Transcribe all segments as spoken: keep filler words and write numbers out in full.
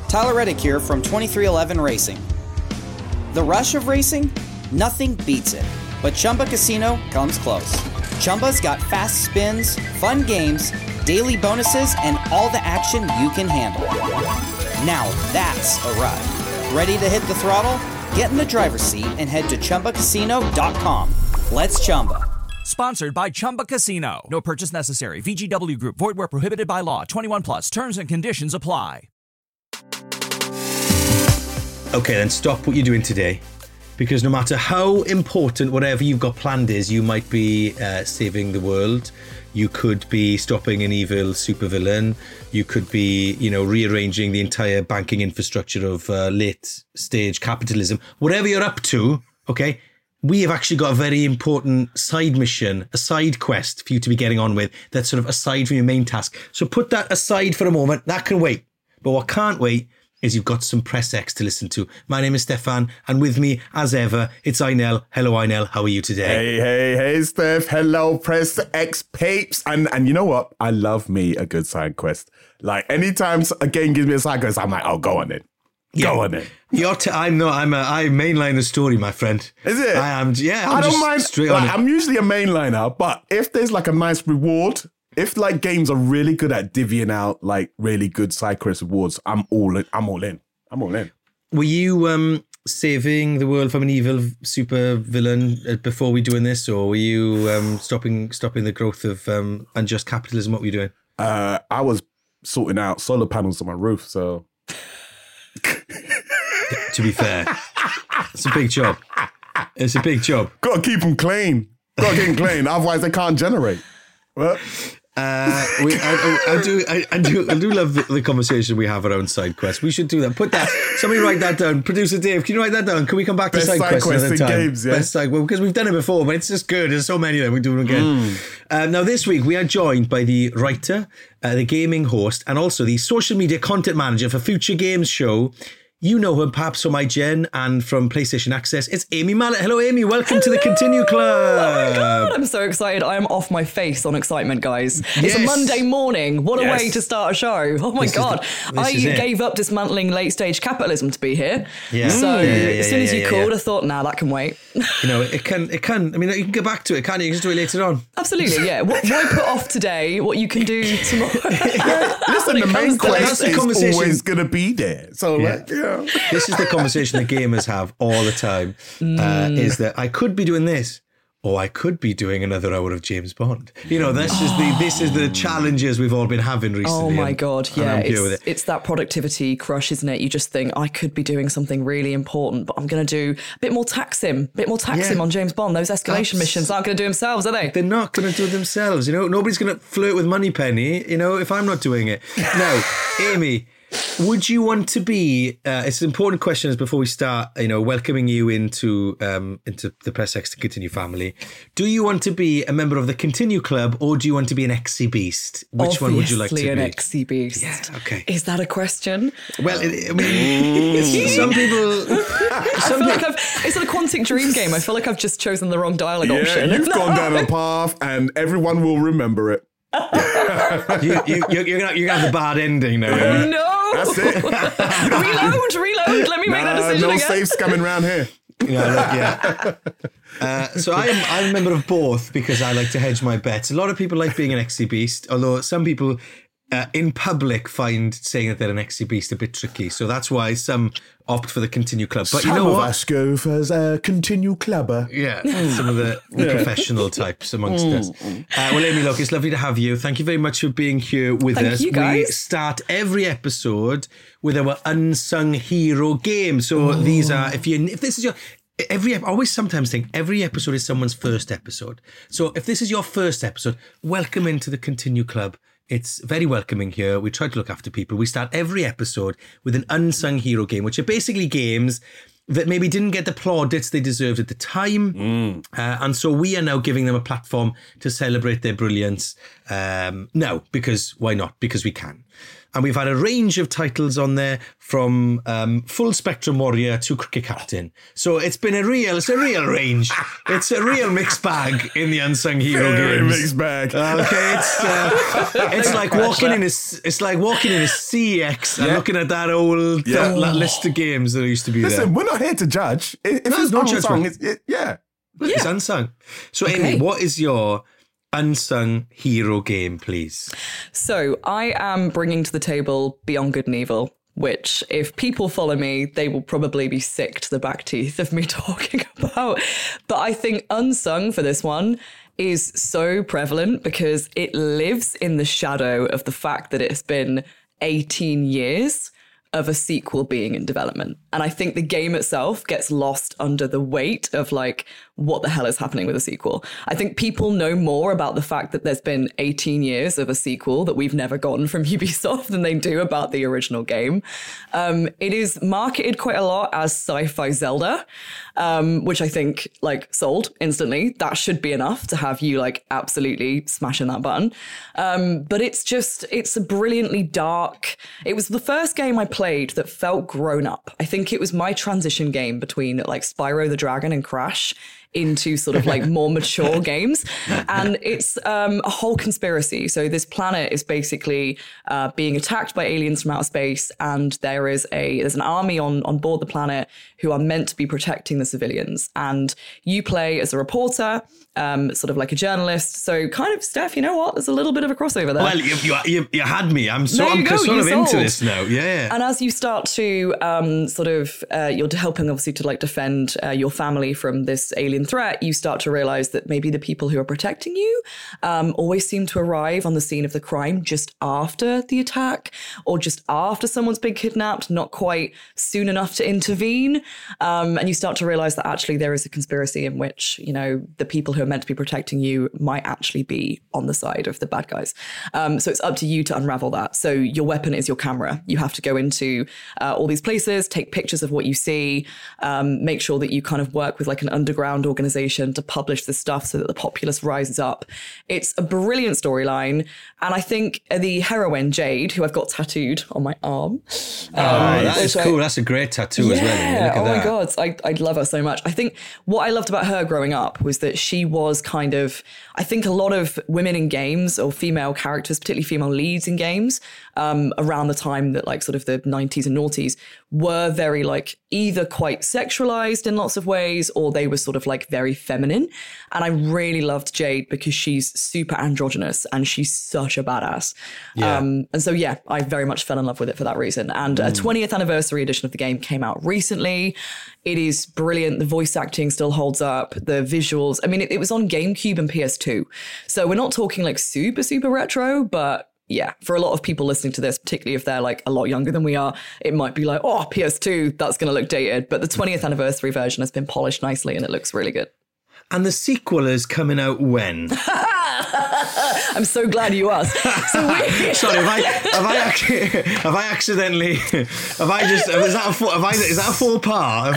Tyler Reddick here from twenty-three eleven Racing. The rush of racing? Nothing beats it. But Chumba Casino comes close. Chumba's got fast spins, fun games, daily bonuses, and all the action you can handle. Now that's a ride. Ready to hit the throttle? Get in the driver's seat and head to Chumba Casino dot com. Let's Chumba. Sponsored by Chumba Casino. No purchase necessary. V G W Group. Void where prohibited by law. twenty-one plus. Terms and conditions apply. Okay, then stop what you're doing today. Because no matter how important whatever you've got planned is, you might be uh, saving the world. You could be stopping an evil supervillain. You could be, you know, rearranging the entire banking infrastructure of uh, late stage capitalism. Whatever you're up to, okay, we have actually got a very important side mission, a side quest for you to be getting on with that's sort of aside from your main task. So put that aside for a moment. That can wait. But what can't wait is you've got some Press X to listen to. My name is Stefan, and with me, as ever, it's Einel. Hello, Einel. How are you today? Hey, hey, hey, Steph. Hello, Press X peeps. And and you know what? I love me a good side quest. Like, anytime a game gives me a side quest, I'm like, oh, go on then. Go Yeah. on then. You're t- I'm not. I'm a. I mainline the story, my friend. Is it? I am. Yeah. I'm I don't just mind. Straight on Like, it. I'm usually a mainliner, but if there's like a nice reward, if like games are really good at divvying out like really good side quest rewards, I'm all in. I'm all in. I'm all in. Were you um, saving the world from an evil super villain uh, before we doing this, or were you um, stopping stopping the growth of um, unjust capitalism? What were you doing? Uh, I was sorting out solar panels on my roof, so. To be fair, it's a big job. It's a big job. Got to keep them clean. Got to keep them clean, otherwise they can't generate. Well, Uh, we, I, I, I do, I, I do, I do love the, the conversation we have around side quests. We should do that. Put that. Somebody write that down. Producer Dave, can you write that down? Can we come back to Best side, side quests quests another in time? games, yeah. Best side, well, because we've done it before, but it's just good. There's so many of them. We do them again. Mm. Uh, now this week we are joined by the writer, uh, the gaming host, and also the social media content manager for Future Games Show. You know her perhaps from IGN and from PlayStation Access. It's Amy Mallet. Hello, Amy. Welcome Hello. to the Continue Club. Oh my God, I'm so excited. I am off my face on excitement, guys. It's Yes. a Monday morning. What a Yes. way to start a show. Oh my This is God. the- this I is it. gave up dismantling late stage capitalism to be here. Yeah. So Yeah, yeah, yeah, as soon as yeah, you yeah, called, yeah. I thought, nah, that can wait. You know, it can, it can. I mean, you can go back to it, can't you? You can just do it later on. Absolutely, yeah. Wh- Why put off today what you can do tomorrow? listen, When the it main comes to quest That's the is conversation. always going to be there. So, Yeah. like, yeah. This is the conversation that gamers have all the time, uh, is that I could be doing this, or I could be doing another hour of James Bond. You know, this is the this is the challenges we've all been having recently. Oh my and- God, and yeah. I'm here It's, with it. it's that productivity crush, isn't it? You just think, I could be doing something really important, but I'm going to do a bit more taxim, a bit more taxim Yeah. on James Bond. Those escalation Abs- missions aren't going to do themselves, are they? They're not going to do it themselves, you know. Nobody's going to flirt with Moneypenny, you know, if I'm not doing it. Now, Amy, would you want to be? Uh, it's an important question. As before we start, you know, welcoming you into um, into the Press X to Continue family. Do you want to be a member of the Continue Club, or do you want to be an X C Beast? Which one would you like to Obviously be? an X C Beast. Yeah, okay. Is that a question? Well, it, I mean, it's- some people. I Some feel like people I've, it's a quantic dream game. I feel like I've just chosen the wrong dialogue Yeah, option. you've gone down a path and everyone will remember it. you, you, you're, you're gonna you're gonna have the bad ending now. Oh, Amy. no. That's it. reload, reload. Let me make that Nah, decision no again. safe scamming around here. Yeah, look, yeah. Uh, so I'm I'm a member of both because I like to hedge my bets. A lot of people like being an X C Beast, although some people uh, in public find saying that they're an X C Beast a bit tricky. So that's why some opt for the Continue Club. But you know Some of what? us go for a continue clubber. Yeah, some of the, the professional types amongst us. Uh, well, Amy, look, it's lovely to have you. Thank you very much for being here with Thank us. you, We guys. start every episode with our unsung hero game. So these are, if you, if this is your, every, I always sometimes think every episode is someone's first episode. So if this is your first episode, welcome into the Continue Club. It's very welcoming here. We try to look after people. We start every episode with an unsung hero game, which are basically games that maybe didn't get the plaudits they deserved at the time. Mm. Uh, and so we are now giving them a platform to celebrate their brilliance. Um, no, because why not? Because we can. And we've had a range of titles on there, from um, Full Spectrum Warrior to Cricket Captain. So it's been a real, it's a real range. It's a real mixed bag in the Unsung Hero Very games. mixed bag. Okay, it's uh, it's like walking in a it's like walking in a C X and Yeah. looking at that old Yeah. that, that list of games that used to be Listen, there. we're not here to judge. If No, it's no unsung, judgment. it's, it, yeah. It's unsung. So, Okay. Amy, what is your unsung hero game, please? So I am bringing to the table Beyond Good and Evil, which if people follow me, they will probably be sick to the back teeth of me talking about. But I think unsung for this one is so prevalent because it lives in the shadow of the fact that it's been eighteen years of a sequel being in development. And I think the game itself gets lost under the weight of like, what the hell is happening with a sequel? I think people know more about the fact that there's been eighteen years of a sequel that we've never gotten from Ubisoft than they do about the original game. Um, it is marketed quite a lot as sci-fi Zelda, um, which I think like sold instantly. That should be enough to have you like absolutely smashing that button. Um, but it's just, it's a brilliantly dark, it was the first game I played that felt grown up. I think it was my transition game between like Spyro the Dragon and Crash into sort of like more mature games. And it's um, a whole conspiracy. So this planet is basically uh, being attacked by aliens from outer space. And there is a there's an army on, on board the planet who are meant to be protecting the civilians. And you play as a reporter, um, sort of like a journalist. So kind of, Steph, you know what? There's a little bit of a crossover there. Well, you, you, you, you had me. I'm, so, There you I'm go, sort you of into sold. this now. Yeah. And as you start to um, sort of, uh, you're helping obviously to like defend uh, your family from this alien threat, you start to realize that maybe the people who are protecting you um, always seem to arrive on the scene of the crime just after the attack or just after someone's been kidnapped, not quite soon enough to intervene. Um, and you start to realize that actually there is a conspiracy in which, you know, the people who are meant to be protecting you might actually be on the side of the bad guys. Um, so it's up to you to unravel that. So your weapon is your camera. You have to go into uh, all these places, take pictures of what you see, um, make sure that you kind of work with like an underground organization to publish this stuff so that the populace rises up. It's a brilliant storyline. And I think the heroine, Jade, who I've got tattooed on my arm. Um, Oh, that is which I- cool. That's a great tattoo as well. yeah. Look at Oh that. my God. I, I love her so much. I think what I loved about her growing up was that she was kind of, I think a lot of women in games or female characters, particularly female leads in games, um, around the time that like sort of the nineties and noughties were very like either quite sexualized in lots of ways or they were sort of like very feminine. And I really loved Jade because she's super androgynous and she's such a badass. Yeah. Um, and so, yeah, I very much fell in love with it for that reason. And a twentieth anniversary edition of the game came out recently. It is brilliant. The voice acting still holds up. The visuals. I mean, it, it was on GameCube and P S two. So we're not talking like super, super retro, but yeah, for a lot of people listening to this, particularly if they're like a lot younger than we are, it might be like, oh, P S two, that's going to look dated. But the twentieth anniversary version has been polished nicely and it looks really good. And the sequel is coming out when? I'm so glad you asked. So we- Sorry, have I have I actually, have I accidentally have I just is that a faux, have I is that a faux pas? Have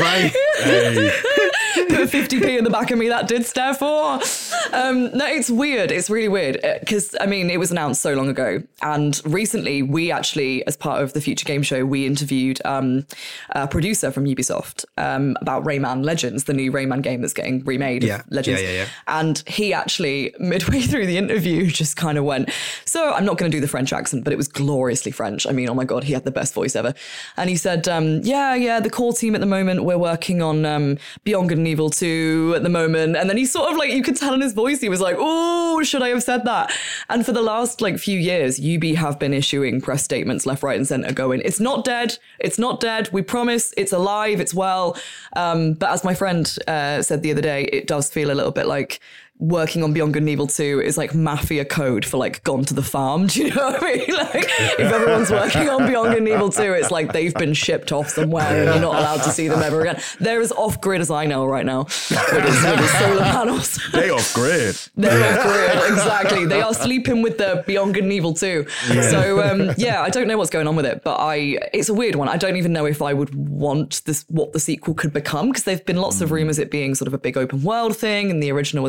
I? Put fifty p in the back of me, that did stare for. Um, no, it's weird. It's really weird because, I mean, it was announced so long ago. And recently, we actually, as part of the Future Game Show, we interviewed um, a producer from Ubisoft um, about Rayman Legends, the new Rayman game that's getting remade. Yeah. Legends. Yeah, yeah, yeah. And he actually, midway through the interview, just kind of went, so I'm not going to do the French accent, but it was gloriously French. I mean, oh my God, he had the best voice ever. And he said, um, yeah, yeah, the core team at the moment, we're working on um, Beyond Good and Evil two at the moment. And then he sort of like, you could tell in his voice, he was like, oh, should I have said that? And for the last like few years, Ubi have been issuing press statements left, right and center going, it's not dead. It's not dead. We promise it's alive. It's well. Um, but as my friend uh, said the other day, it does feel a little bit like working on Beyond Good and Evil two is like mafia code for like Gone to the Farm. Do you know what I mean? Like if everyone's working on Beyond Good and Evil two, it's like they've been shipped off somewhere and you're not allowed to see them ever again. They're as off-grid as I know right now with his, with his solar panels. They off grid. They're off-grid, exactly. They are sleeping with the Beyond Good and Evil two. Yeah. So um, yeah, I don't know what's going on with it, but I it's a weird one. I don't even know if I would want this what the sequel could become because there've been lots of rumors it being sort of a big open world thing and the original was very linear.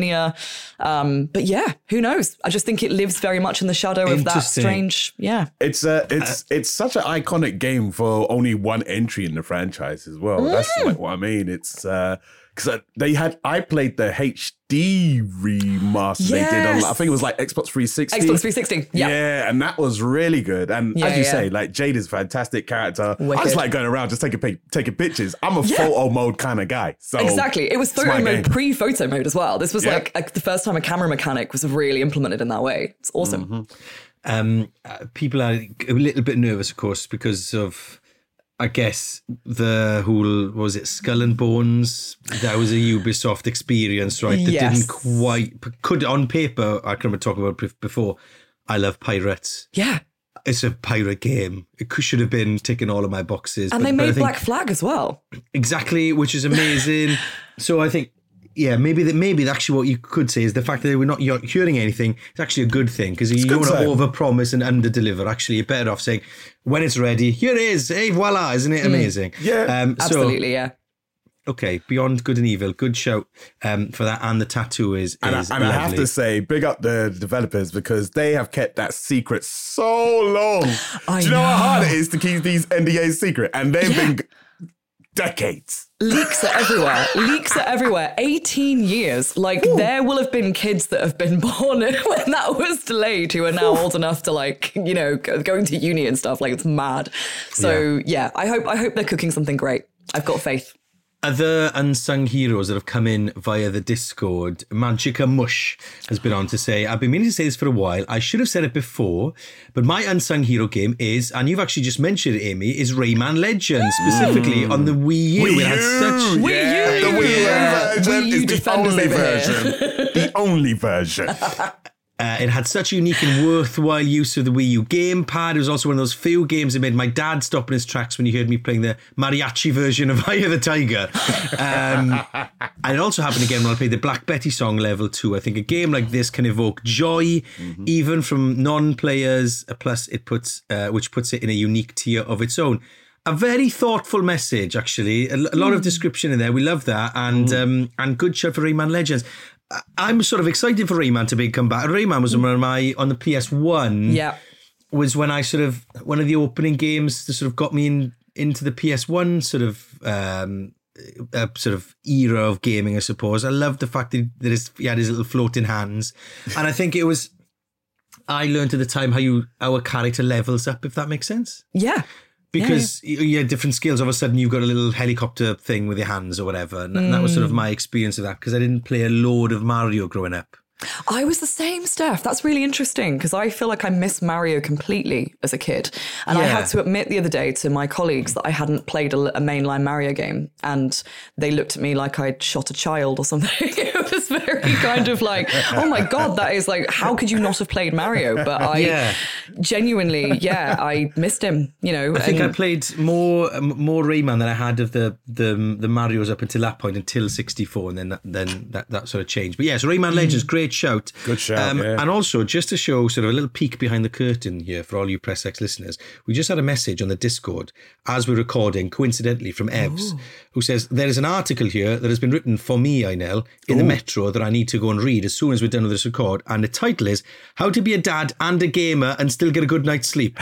linear. Um, but yeah, who knows? I just think it lives very much in the shadow of that strange, yeah. It's a, it's uh, it's such an iconic game for only one entry in the franchise as well. Mm. That's like what I mean. It's because uh, they had, I played the H D remaster yes. they did on, I think it was like Xbox three sixty. Xbox three sixty, yeah. Yeah, and that was really good. And yeah, as you yeah. say, like Jade is a fantastic character. Wicked. I just like going around just taking taking pictures. I'm a yeah. photo mode kind of guy. So exactly. It was photo mode, pre-photo mode as well. This was yeah. like, like the first time a camera mechanic was really implemented in that way. It's awesome. Mm-hmm. Um, uh, people are a little bit nervous, of course, because of, I guess, the whole, what was it, Skull and Bones? That was a Ubisoft experience, right? That yes. didn't quite, could on paper, I can remember talking about it before, I love pirates. Yeah. It's a pirate game. It could, should have been ticking all of my boxes. And but, they made think, Black Flag as well. Exactly, which is amazing. So I think, yeah, maybe that maybe actually what you could say is the fact that they were not hearing anything is actually a good thing, because you don't want to over-promise and under-deliver. Actually, you're better off saying, when it's ready, here it is, hey, voila, isn't it amazing? Mm. Yeah, um, absolutely, so, yeah. Okay, Beyond Good and Evil, good shout um, for that, and the tattoo is, and, is I, and I have to say, big up the developers, because they have kept that secret so long. I Do you know, know how hard it is to keep these N D As secret? And they've yeah. been decades. Leaks are everywhere. Leaks are everywhere. eighteen years. Like, Ooh. There will have been kids that have been born when that was delayed who are now Ooh. Old enough to, like, you know, go, going to uni and stuff. Like, it's mad. So, yeah, yeah I hope I hope they're cooking something great. I've got faith. Other unsung heroes that have come in via the Discord, Magica Mush has been on to say, I've been meaning to say this for a while. I should have said it before, but my unsung hero game is, and you've actually just mentioned it, Amy, is Rayman Legends, specifically mm. on the Wii U. Wii U, had such Wii yeah, U, the Wii yeah. U version Wii U is the only version. The only version. Uh, it had such a unique and worthwhile use of the Wii U gamepad. It was also one of those few games that made my dad stop in his tracks when he heard me playing the mariachi version of Eye of the Tiger. Um, and it also happened again when I played the Black Betty song level two. I think a game like this can evoke joy, mm-hmm. even from non-players, plus it puts, uh, which puts it in a unique tier of its own. A very thoughtful message, actually. A, a lot mm. of description in there. We love that. And mm. um, and good shout for Rayman Legends. I'm sort of excited for Rayman to be come back. Rayman was one of my, on the P S one. Yeah. Was when I sort of, one of the opening games that sort of got me in, into the P S one sort of, um, uh, sort of era of gaming, I suppose. I loved the fact that, that his, he had his little floating hands. And I think it was, I learned at the time how you, our character levels up, if that makes sense. Yeah. Because yeah, yeah. you had different skills. All of a sudden, you've got a little helicopter thing with your hands or whatever. And mm. that was sort of my experience of that, because I didn't play a load of Mario growing up. I was the same, Steph. That's really interesting, because I feel like I missed Mario completely as a kid. And yeah. I had to admit the other day to my colleagues that I hadn't played a, a mainline Mario game. And they looked at me like I'd shot a child or something. It was very kind of like, oh my God, that is like, how could you not have played Mario? But I yeah. genuinely, yeah, I missed him, you know. I think and, I played more more Rayman than I had of the the, the Marios up until that point, until sixty-four. And then that, then that, that sort of changed. But yes, yeah, so Rayman Legends, great shout. Good shout, um, yeah. And also, just to show sort of a little peek behind the curtain here for all you Press X listeners, we just had a message on the Discord as we're recording, coincidentally, from Evs, Ooh. who says, there is an article here that has been written for me, Einel, in Ooh. the Metro that I need to go and read as soon as we're done with this record. And the title is, How to be a Dad and a Gamer and Still Get a Good Night's Sleep.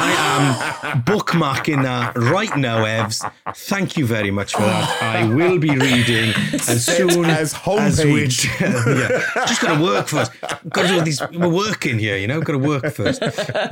I am bookmarking that right now, Evs. Thank you very much for that. I will be reading as soon as homepage. As we, yeah, just got to work first. Got to do these. We're working here, you know. Got to work first.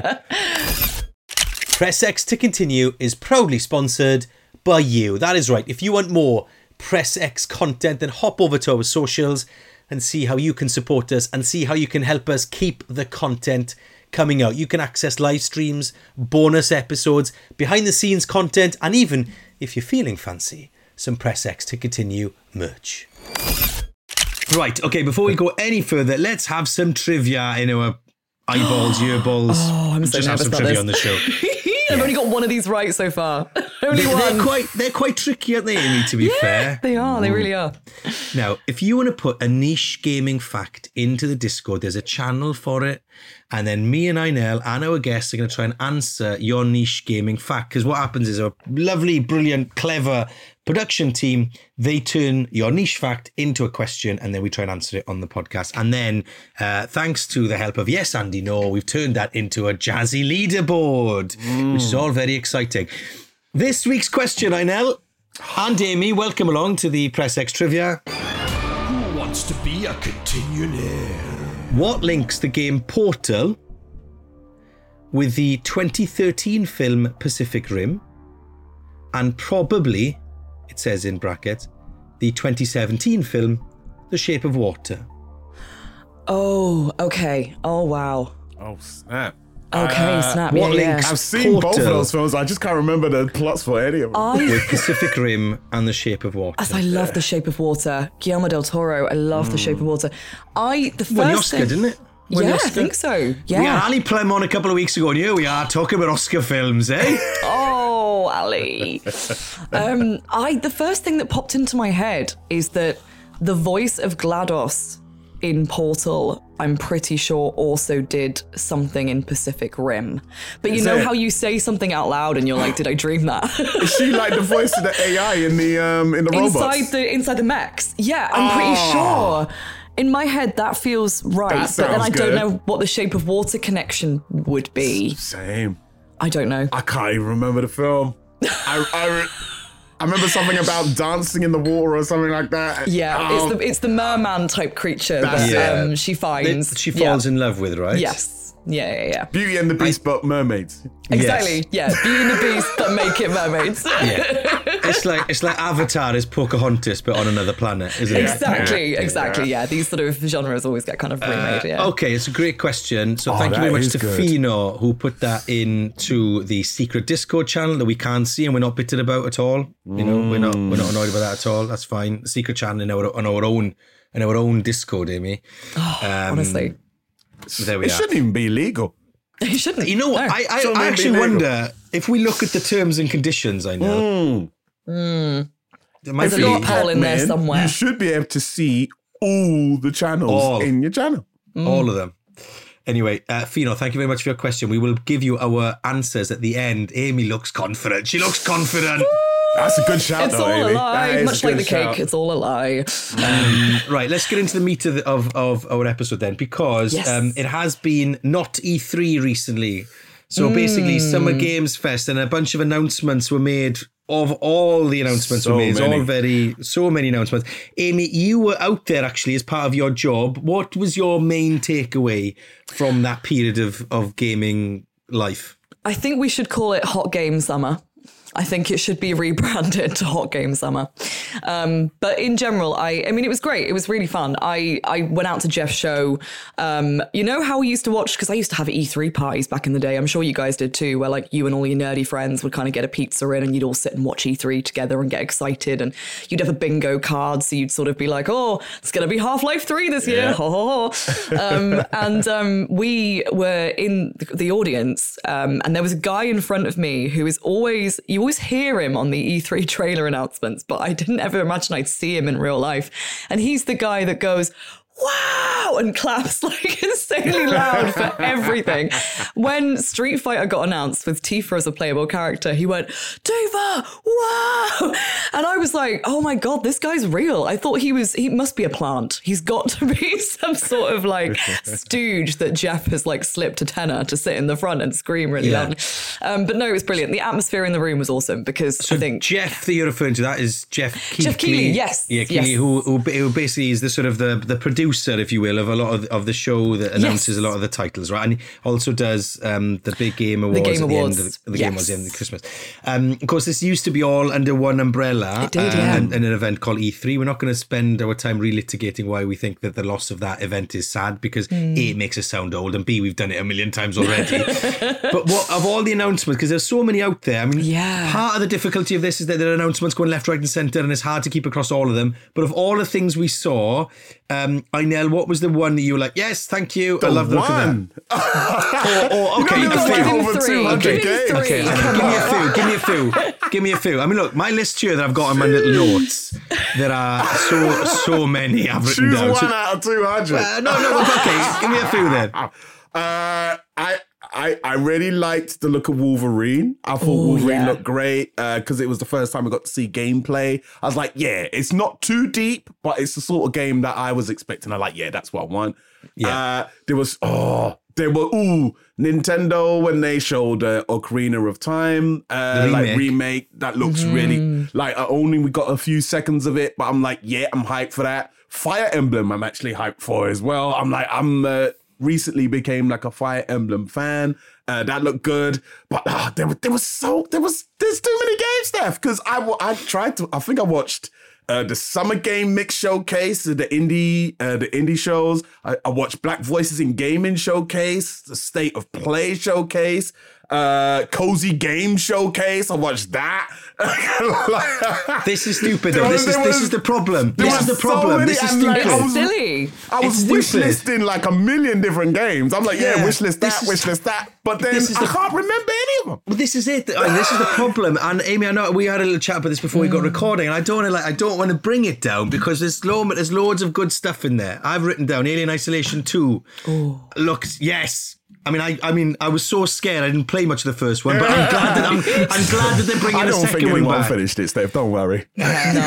Press X to Continue is proudly sponsored by you. That is right. If you want more Press X content, then hop over to our socials and see how you can support us and see how you can help us keep the content coming out. You can access live streams, bonus episodes, behind the scenes content, and even, if you're feeling fancy, some Press X to Continue merch. Right, okay, before we go any further, let's have some trivia in our eyeballs, earballs. Oh, I'm so Just have nervous some about trivia this. on the show. I've yeah. only got one of these right so far. Only They, one. they're quite they're quite tricky, aren't they, Amy, to be yeah, fair? they are. They really are. Now, if you want to put a niche gaming fact into the Discord, there's a channel for it. And then me and Inel and our guests are going to try and answer your niche gaming fact. Because what happens is a lovely, brilliant, clever production team, they turn your niche fact into a question and then we try and answer it on the podcast. And then, uh, thanks to the help of Yes, Andy, No, we've turned that into a jazzy leaderboard, mm. which is all very exciting. This week's question, Inel and Amy, welcome along to the Press X Trivia. Who wants to be a continuaire? What links the game Portal with the twenty thirteen film Pacific Rim and probably, it says in brackets, the twenty seventeen film The Shape of Water? Oh, okay. Oh, wow. Oh, snap. Okay, Uh, snap. what Yeah, yeah. links- I've seen both of Portal. those films. I just can't remember the plots for any of them. I With Pacific Rim and The Shape of Water. As I love The Shape of Water. Guillermo del Toro, I love The Shape of Water. I the first Won the Oscar, thing, didn't it? Won the Yeah, I Oscar. think so. We had Yeah. Ali Plum on a couple of weeks ago, and here we are talking about Oscar films, eh? Oh, Ali. um, I the first thing that popped into my head is that the voice of GLaDOS in Portal, I'm pretty sure also did something in Pacific Rim. But you Is know it? how you say something out loud and you're like, did I dream that? Is she like the voice of the A I in the um in the robots? inside the inside the mechs. Yeah, I'm pretty Oh. sure. In my head, that feels right, That but then sounds I don't good. know what the Shape of Water connection would be. Same. I don't know. I can't even remember the film. I, I, re- I remember something about dancing in the water or something like that. Yeah, Oh, it's the it's the merman type creature That's that it. um, she finds. That she falls yeah. in love with, right? Yes. Yeah, yeah, yeah. Beauty and the Beast, but mermaids. Exactly. Yeah. Beauty and the Beast that make it mermaids. Yeah. It's like it's like Avatar is Pocahontas, but on another planet, isn't it? Exactly. Yeah. Exactly. Yeah. These sort of genres always get kind of remade. Yeah. Okay, it's a great question. So Oh, thank you that very much is to good. Fino, who put that into the secret Discord channel that we can't see and we're not bitted about at all. You know, we're not we're not annoyed about that at all. That's fine. Secret channel in our on our own in our own Discord, Amy. Oh, Um, honestly. There we It are. shouldn't even be illegal. You shouldn't. You know what? No. I, I, Shouldn't I it be actually legal? wonder if we look at the terms and conditions. I know. There might There's a be- loophole in there Man, somewhere. You should be able to see all the channels All. in your channel. all of them. Anyway, uh, Fino, thank you very much for your question. We will give you our answers at the end. Amy looks confident. She looks confident. That's a good shout, It's though, all Amy. a That lie. is Much a like good the cake, shout. it's all a lie. Right, let's get into the meat of, the, of, of our episode then, because Yes. um, it has been not E three recently. So basically, Summer Games Fest and a bunch of announcements were made. Of all the announcements So were made, it's many. all very, so many announcements. Amy, you were out there actually as part of your job. What was your main takeaway from that period of, of gaming life? I think we should call it Hot Game Summer. I think it should be rebranded to Hot Game Summer. Um, but in general, I I mean, it was great. It was really fun. I, I went out to Jeff's show. Um, you know how we used to watch, because I used to have E three parties back in the day. I'm sure you guys did too, where like you and all your nerdy friends would kind of get a pizza in and you'd all sit and watch E three together and get excited. And you'd have a bingo card. So you'd sort of be like, oh, it's going to be Half-Life three this year. Ho, ho, ho. um, and um, we were in the audience um, and there was a guy in front of me who is always, you always hear him on the E three trailer announcements, but I didn't ever imagine I'd see him in real life. And he's the guy that goes, wow, and claps like insanely loud for everything. When Street Fighter got announced with Tifa as a playable character, he went, Tifa, wow! And I was like, oh my God, this guy's real. I thought he was, he must be a plant. He's got to be some sort of like stooge that Jeff has like slipped a tenner to sit in the front and scream really Yeah. loud. Um, but no, it was brilliant. The atmosphere in the room was awesome because So I think Jeff that you're referring to, that is Jeff Keighley. Jeff Keighley, yes, Yeah, Keighley, yes. Who, who who basically is the sort of the, the producer, if you will, of a lot of, of the show that announces Yes. a lot of the titles, right? And he also does um, the big game awards Game at the Awards, end of the, the game awards at the yes. end of Christmas. Um, of course, this used to be all under one umbrella. It did, uh, yeah. and, and an event called E three. We're not going to spend our time relitigating why we think that the loss of that event is sad, because Hmm. A, it makes us sound old, and B, we've done it a million times already. But what of all the announcements, because there's so many out there, I mean, Yeah. part of the difficulty of this is that there are announcements going left, right and centre, and it's hard to keep across all of them. But of all the things we saw, um, Inel, what was the one that you were like, yes, thank you, I love the look of that? one. Or, or, okay, You know, a there's few. like Give him over three. two hundred Give him games. three. Okay, okay, give me a few, give me a few. Give me a few. I mean, look, my list here that I've got on my little notes, there are so, so many I've written Choose down. one So- out of two hundred. Uh, no, no, okay. Give me a few then. Uh, I, I I really liked the look of Wolverine. I thought Ooh, Wolverine yeah. looked great because it was the first time I got to see gameplay. I was like, yeah, it's not too deep, but it's the sort of game that I was expecting. I like, yeah, that's what I want. Yeah. Uh, there was, oh, there were, ooh, Nintendo when they showed uh, Ocarina of Time, uh, The like remake. remake. That looks really, like, I only we got a few seconds of it, but I'm like, yeah, I'm hyped for that. Fire Emblem, I'm actually hyped for as well. I'm like, I'm uh, recently became like a Fire Emblem fan. Uh, that looked good, but uh, there was there was so there was there's too many games, Steph. Because I wa- I tried to. I think I watched uh, the Summer Game Mix Showcase, the indie uh, the indie shows. I, I watched Black Voices in Gaming Showcase, the State of Play Showcase, uh, Cozy Game Showcase. I watched that. This is stupid, There though. was- This is there this was- is the problem. there This is was the so problem. many, This is and, like, stupid. I was- Silly. I was It's wish stupid. listing like a million different games. I'm like, yeah, Yeah, wish list this that, is- wish list that. But then this is I the- can't remember any of them. Well, this is it. I mean, this is the problem. And Amy, I know we had a little chat about this before we got recording, and I don't want to like I don't want to bring it down because there's lo- there's loads of good stuff in there. I've written down Alien Isolation two. Looks yes. I mean, I, I mean, I was so scared. I didn't play much of the first one, but I'm glad that I'm, I'm glad that they're bringing I a don't think second one anyone back. finished it, Steve. Don't worry. No,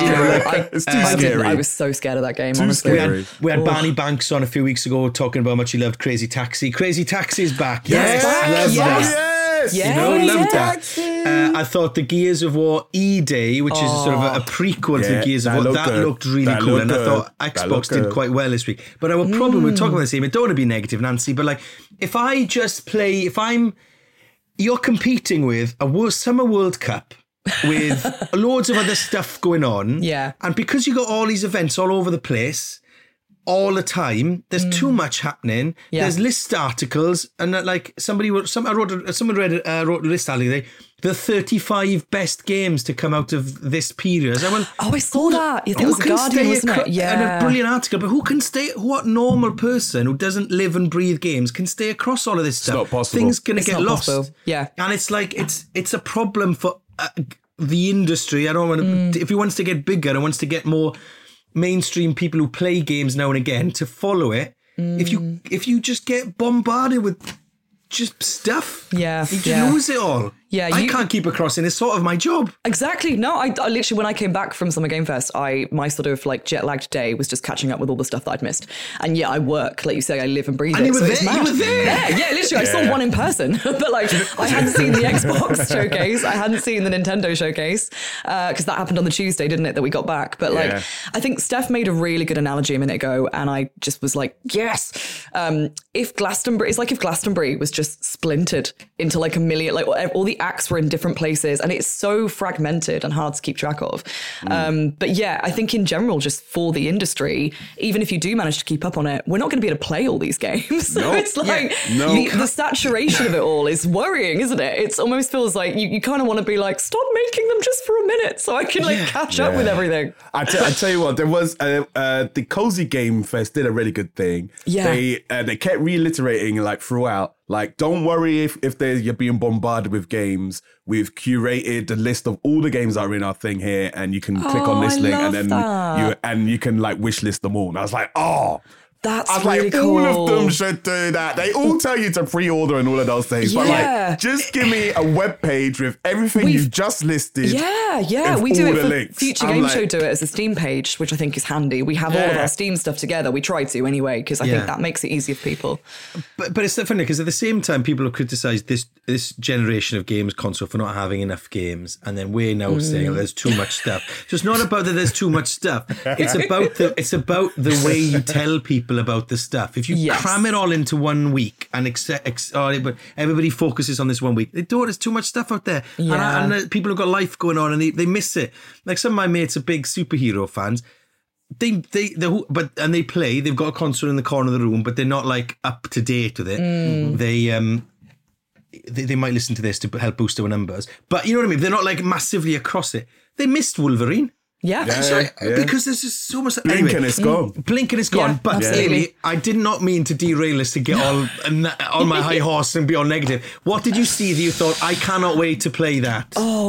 I, It's too I, didn't- scary. I was so scared of that game, Too honestly. We scary. had, we had Barney Banks on a few weeks ago talking about how much he loved Crazy Taxi. Crazy Taxi is back. Yes, back, love yes. that. Yes. Yeah. You know, Yeah. loved that. Uh, I thought the Gears of War E-Day, which is sort of a, a prequel to Yeah, the Gears of that War, looked that good. looked really That cool. looked And I good. thought That Xbox looked did good. quite well this week. But our problem, we're talking about the same, I don't want to be negative, Nancy, but like, if I just play, if I'm, you're competing with a World, Summer World Cup with loads of other stuff going on. Yeah. And because you got all these events all over the place, all the time, there's too much happening. Yeah. There's list articles, and that, like somebody wrote, some I wrote, a- someone read, uh, wrote a list article today. The thirty-five best games to come out of this period. I went, Oh, I saw who- that. Yeah, it who was The can Guardian, stay wasn't it? acro- And a Yeah. brilliant article. But who can stay? What normal person who doesn't live and breathe games can stay across all of this stuff? not possible. Things gonna It's get not lost. possible. Yeah. and it's like it's it's a problem for uh, the industry. I don't want to. Mm. If he wants to get bigger and wants to get more mainstream people who play games now and again to follow it, if you Mm. if you just get bombarded with just stuff, Yeah, you just yeah. lose it all. Yeah, I you- can't keep across, and it's sort of my job. Exactly. No, I, I literally, when I came back from Summer Game Fest, I my sort of like jet lagged day was just catching up with all the stuff that I'd missed. And yeah, I work, like you say, I live and breathe And it. you were so it's there, you mad. were there. Yeah, yeah, literally, I saw one in person, but like I hadn't seen the Xbox showcase, I hadn't seen the Nintendo showcase because that happened on the Tuesday, didn't it? That we got back. But like, Yeah. I think Steph made a really good analogy a minute ago, and I just was like, yes. Um, if Glastonbury, it's like if Glastonbury was just splintered into like a million, like all the acts were in different places, and it's so fragmented and hard to keep track of. Um, but yeah, I think in general, just for the industry, even if you do manage to keep up on it, we're not going to be able to play all these games. So No. it's like No. the, the saturation of it all is worrying, isn't it? It almost feels like you, you kind of want to be like, stop making them just for a minute so I can like catch up with everything. I, t- I tell you what, there was uh, uh, the Cozy Game Fest did a really good thing. Yeah. They uh, they kept reiterating like throughout, like don't worry if if they you're being bombarded with games. We've curated the list of all the games that are in our thing here, and you can click Oh, on this I link, love and then that. you and you can like wish list them all. And I was like, oh. That's I was really like, cool. all of them should do that. They all tell you to pre-order and all of those things. But Yeah. like, just give me a web page with everything We've- you've just listed. Yeah, yeah, with we do all it the for links. Future I'm Game like- Show. Do it as a Steam page, which I think is handy. We have all of Yeah. our Steam stuff together. We try to anyway because I Yeah. think that makes it easier for people. But but it's funny because at the same time, people have criticised this this generation of games console for not having enough games, and then we're now saying oh, there's too much stuff. So it's not about that there's too much stuff. It's about the it's about the way you tell people about the stuff. If you Yes. cram it all into one week and accept, ex, oh, but everybody focuses on this one week, they don't. There's too much stuff out there, and, I, Yeah. and uh, people have got life going on, and they, they miss it. Like some of my mates are big superhero fans. They they they but and they play. They've got a console in the corner of the room, but they're not like up to date with it. Mm. They um they, they might listen to this to help boost our numbers, but you know what I mean. They're not like massively across it. They missed Wolverine. Yeah, Yeah. Sorry, yeah. because there's just so much. Blink anyway, and it's gone. Blink and it's gone. Yeah, but absolutely. Amy, I did not mean to derail this to get all on my high horse and be all negative. What did you see that you thought I cannot wait to play that? Oh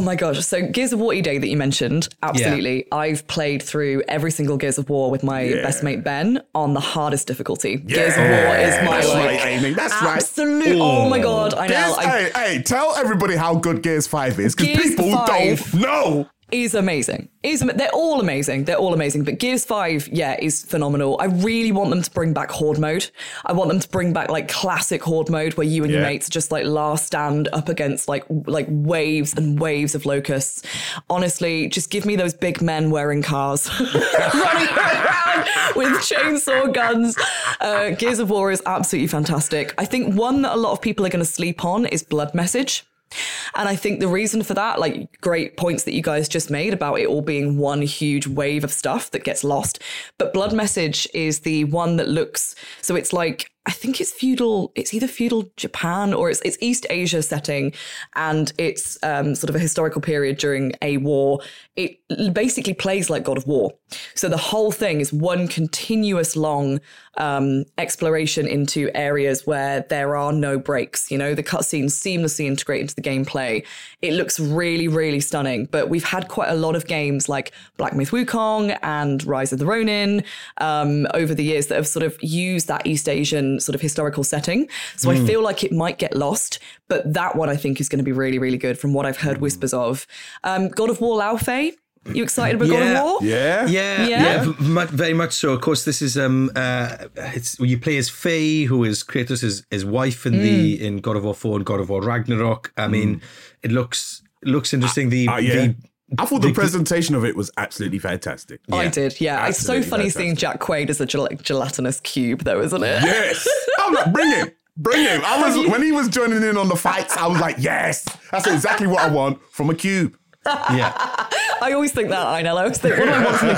my gosh. So Gears of War E-Day that you mentioned, absolutely. Yeah. I've played through every single Gears of War with my yeah. best mate Ben on the hardest difficulty. Yeah. Gears of War is my That's like right, Amy. That's absolute. right. Oh my God, I know. Gears, I, hey, hey, tell everybody how good Gears five is, because people five don't know. Is amazing. Is they're all amazing. They're all amazing. But Gears five, yeah, is phenomenal. I really want them to bring back Horde mode. I want them to bring back like classic Horde mode where you and yeah. your mates just like last stand up against like like waves and waves of locusts. Honestly, just give me those big men wearing cars running around with chainsaw guns. Uh, Gears of War is absolutely fantastic. I think one that a lot of people are going to sleep on is Blood Message. And I think the reason for that, like great points that you guys just made about it all being one huge wave of stuff that gets lost. But Blood Message is the one that looks, so it's like, I think it's feudal, it's either feudal Japan or it's it's East Asia setting. And it's um, sort of a historical period during a war. It basically plays like God of War. So the whole thing is one continuous long um, exploration into areas where there are no breaks. You know, the cutscenes seamlessly integrate into the gameplay. It looks really, really stunning. But we've had quite a lot of games like Black Myth Wukong and Rise of the Ronin um, over the years that have sort of used that East Asian sort of historical setting. So mm. I feel like it might get lost, but that one I think is going to be really, really good from what I've heard whispers of. Um, God of War Lao Fei. You excited about yeah. God of War? Yeah, yeah, yeah, yeah. Very much so. Of course, this is um, uh, it's you play as Faye, who is Kratos' his, his wife in mm. the in God of War four and God of War Ragnarok. I mean, mm. it looks it looks interesting. The, uh, uh, yeah. the I thought the, the presentation of it was absolutely fantastic. Yeah. I did, yeah. Absolutely it's so funny fantastic. seeing Jack Quaid as a gel- gelatinous cube, though, isn't it? Yes. I'm like, bring him. Bring him. I was when he was joining in on the fights, I was like, yes, that's exactly what I want from a cube. Yeah. I always think that, I know. I always think, what do I want from a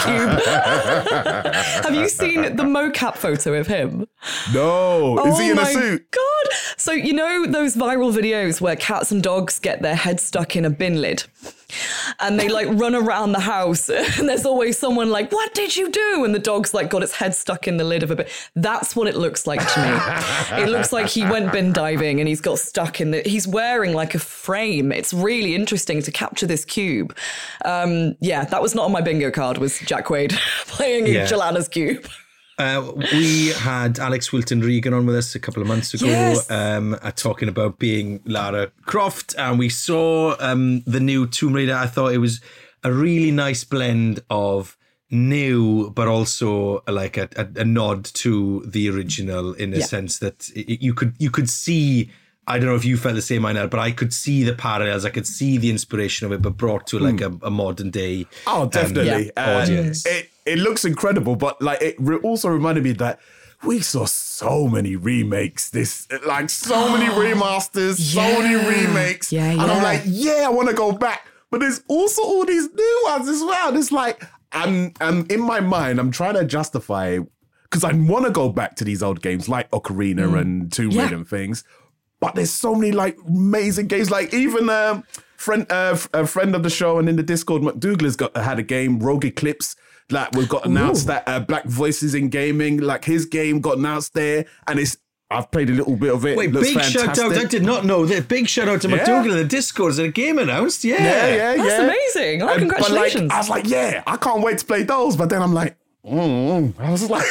cube? Have you seen the mocap photo of him? No. Is oh he in my a suit? God. So, you know those viral videos where cats and dogs get their head stuck in a bin lid? And they like run around the house and there's always someone like, what did you do? And the dog's like got its head stuck in the lid of a bit. That's what it looks like to me. It looks like he went bin diving and he's got stuck in the, he's wearing like a frame. It's really interesting to capture this cube. Um, yeah, that was not on my bingo card, was Jack Quaid playing yeah. Jelana's cube. Uh, we had Alex Wilton Regan on with us a couple of months ago, yes. um, uh, talking about being Lara Croft, and we saw um, the new Tomb Raider. I thought it was a really nice blend of new, but also like a, a, a nod to the original in a yeah. sense that it, you could you could see. I don't know if you felt the same, Einel, but I could see the parallels. I could see the inspiration of it, but brought to like mm. a, a modern day. Oh, definitely. Um, audience. Um, it, it looks incredible, but like it re- also reminded me that we saw so many remakes. This like so many remasters, yeah. so many remakes, yeah, yeah. and I'm like, yeah, I want to go back. But there's also all these new ones as well. And it's like I'm, I'm in my mind, I'm trying to justify because I want to go back to these old games like Ocarina mm. and Tomb Raider yeah. and things. But there's so many like amazing games. Like even um, friend, uh, a friend of the show and in the Discord, McDougall's got had a game, Rogue Eclipse, that was got announced. Ooh. That uh, Black Voices in Gaming, like his game got announced there, and it's. I've played a little bit of it. Wait, it looks big fantastic. shout out! I did not know that. Big shout out to yeah. McDougall in the Discord. Is there a game announced? Yeah, yeah, yeah. That's yeah. amazing. Oh, congratulations! But like, I was like, yeah, I can't wait to play those. But then I'm like, mm. I was like,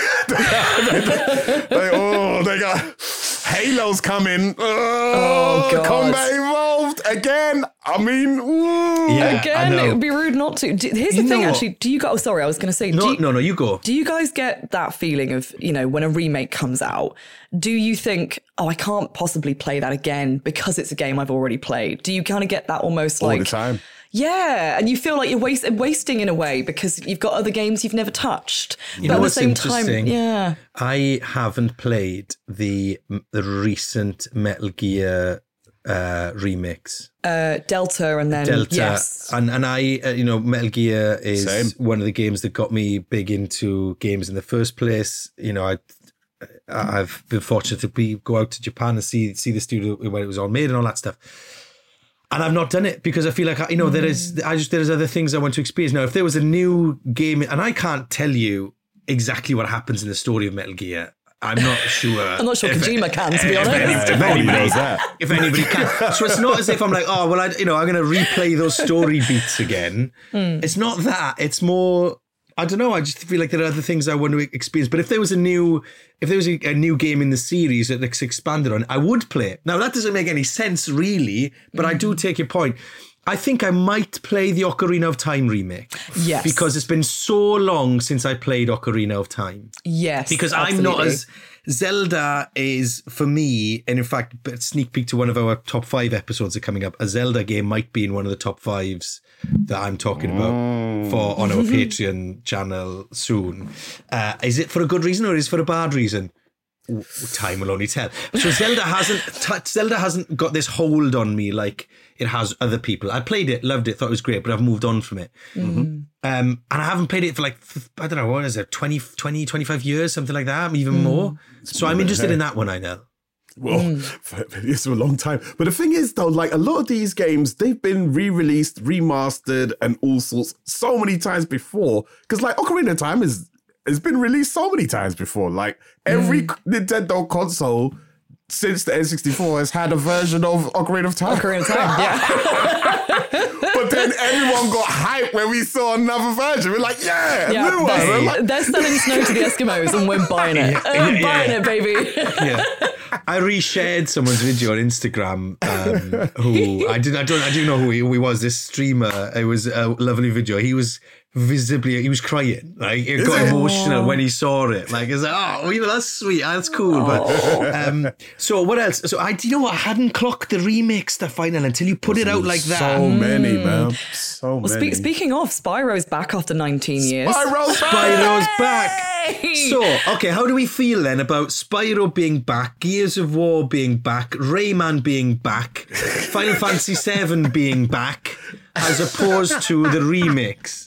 like, oh, they got. Halo's coming. Oh, oh God. Combat Evolved again. I mean, ooh. Yeah, again, it would be rude not to. Do, here's the you thing, know, actually. Do you guys? Oh, sorry, I was going to say. No, do you, no, no. You go. Do you guys get that feeling of, you know, when a remake comes out? Do you think, oh, I can't possibly play that again because it's a game I've already played? Do you kind of get that almost all like the time? Yeah, and you feel like you're waste, wasting in a way because you've got other games you've never touched. You but know at the what's same interesting? time, yeah. I haven't played the the recent Metal Gear uh, remix. Uh, Delta and then Delta. Yes. And and I, uh, you know, Metal Gear is Same. one of the games that got me big into games in the first place. You know, I. I've been fortunate to be go out to Japan and see see the studio where it was all made and all that stuff. And I've not done it because I feel like, you know, there is, I just, there's other things I want to experience. Now, if there was a new game, and I can't tell you exactly what happens in the story of Metal Gear, I'm not sure. I'm not sure if- Kojima can, to be if honest. any- If Nobody anybody, knows that. if anybody can. So it's not as if I'm like, oh, well, I, you know, I'm going to replay those story beats again. Mm. It's not that. It's more, I don't know. I just feel like there are other things I want to experience. But if there was a new, if there was a, a new game in the series that it's expanded on, I would play it. Now, that doesn't make any sense, really, but mm. I do take your point. I think I might play the Ocarina of Time remake. Yes. Because it's been so long since I played Ocarina of Time. Yes. Because absolutely. I'm not as... Zelda is, for me, and in fact, sneak peek to one of our top five episodes are coming up, a Zelda game might be in one of the top fives that I'm talking about mm. for on our Patreon channel soon. Uh, is it for a good reason or is it for a bad reason? Ooh, time will only tell. So Zelda hasn't t- Zelda hasn't got this hold on me like it has other people. I played it, loved it, thought it was great, but I've moved on from it. Mm-hmm. Um, and I haven't played it for like, I don't know, what is it, twenty, twenty, twenty-five years, something like that, even mm. more. So I'm interested in that one, I know. Well, mm. it's a long time. But the thing is, though, like a lot of these games, they've been re-released, remastered, and all sorts so many times before. Because like Ocarina of Time is... It's been released so many times before. Like every mm. Nintendo console since the N sixty-four has had a version of Ocarina of Time. Ocarina of Time, yeah. But then everyone got hyped when we saw another version. We're like, yeah, yeah new they're, one. Like, they're selling snow to the Eskimos and we're buying it. Yeah, We're yeah, buying yeah. it, baby. Yeah. I reshared someone's video on Instagram. Um, who I did. I don't. I do know who he, who he was. This streamer. It was a lovely video. He was visibly. He was crying. Like it Is got it? emotional Oh. when he saw it. Like it's like, oh, you know, that's sweet. That's cool. Oh. But um, so what else? So I, do you know what? I hadn't clocked the remake stuff final until you put it out like that. So many, man. So Well, many. spe- speaking of, Spyro's back after nineteen years. Spyro's back. Spyro's back. Yay! So, okay, how do we feel then about Spyro being back, Gears of War being back, Rayman being back, Final Fantasy seven being back, as opposed to the remakes?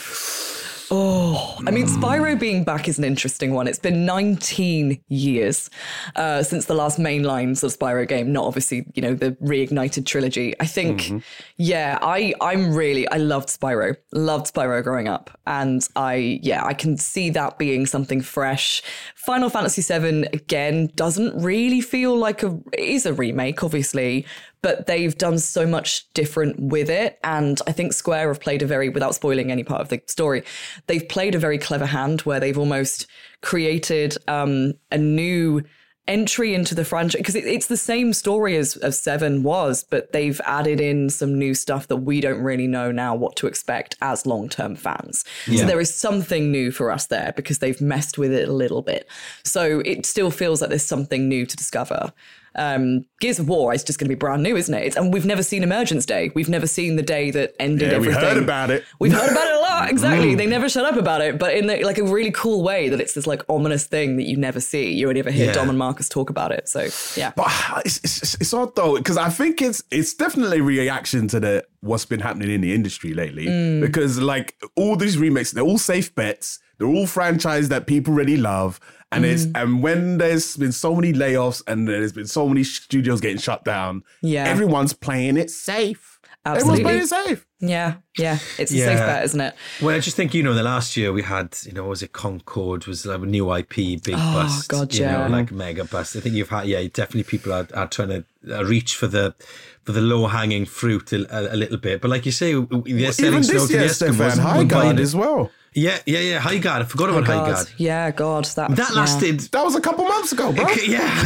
Oh, I mean, Spyro being back is an interesting one. It's been nineteen years uh, since the last mainline sort of Spyro game, not obviously, you know, the reignited trilogy. I think, mm-hmm. yeah, I, I'm really, I loved Spyro, loved Spyro growing up. And I, yeah, I can see that being something fresh. Final Fantasy seven, again, doesn't really feel like a, it is a remake, obviously, but they've done so much different with it. And I think Square have played a very, without spoiling any part of the story, they've played a very clever hand where they've almost created um, a new entry into the franchise, because it, it's the same story as, as Seven was, but they've added in some new stuff that we don't really know now what to expect as long-term fans. Yeah. So there is something new for us there because they've messed with it a little bit. So it still feels like there's something new to discover. Um, Gears of War is just going to be brand new, isn't it? It's, and we've never seen Emergence Day. We've never seen the day that ended yeah, everything. We heard about it. We've heard about it a lot. Exactly. They never shut up about it, but in the, like a really cool way that it's this like ominous thing that you never see. You only ever hear Yeah. Dom and Marcus talk about it. So yeah. But it's, it's, it's odd though, because I think it's it's definitely a reaction to the what's been happening in the industry lately. Mm. Because like all these remakes, they're all safe bets. They're all franchise that people really love. And mm. it's and when there's been so many layoffs and there's been so many studios getting shut down, yeah. everyone's playing it safe. Absolutely. Everyone's playing it safe. Yeah, yeah. It's a Yeah. safe bet, isn't it? Well, I just think, you know, the last year we had, you know, what was it Concord was like a new I P, big Oh, bust. God, you yeah. know, like mega bust. I think you've had, yeah, definitely people are, are trying to uh, reach for the for the low hanging fruit a, a, a little bit. But like you say, they're Well, selling even snow this to the year, Eskimos. Stefan, High we're buying Guard it. as well. Yeah, yeah, yeah. High Guard. I forgot about Oh, High God. Guard. Yeah, God. That, That yeah. lasted. That was a couple months ago, bro. Yeah.